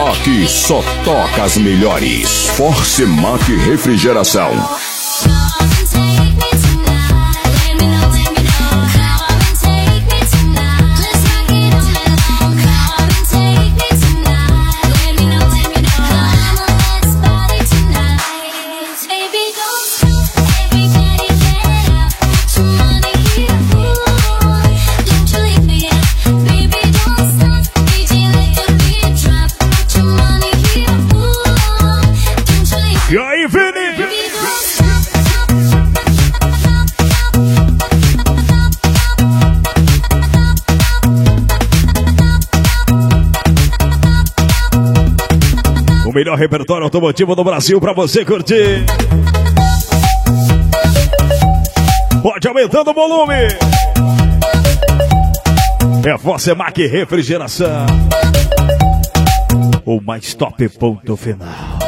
Aqui só toca as melhores. Force Mac Refrigeração. E aí, Vini? O melhor repertório automotivo do Brasil pra você curtir. Pode aumentando o volume. É a Force Mac Refrigeração. O mais top ponto final.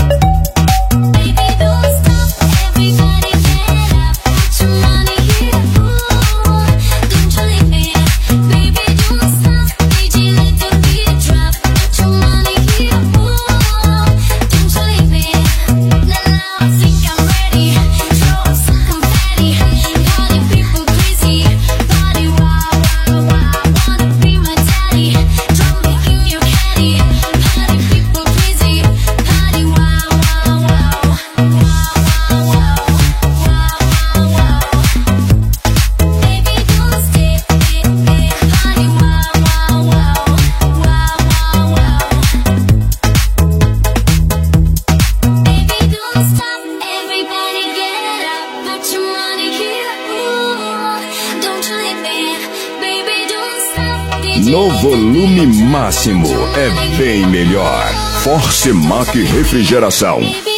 No volume máximo é bem melhor. Force Mac Refrigeração.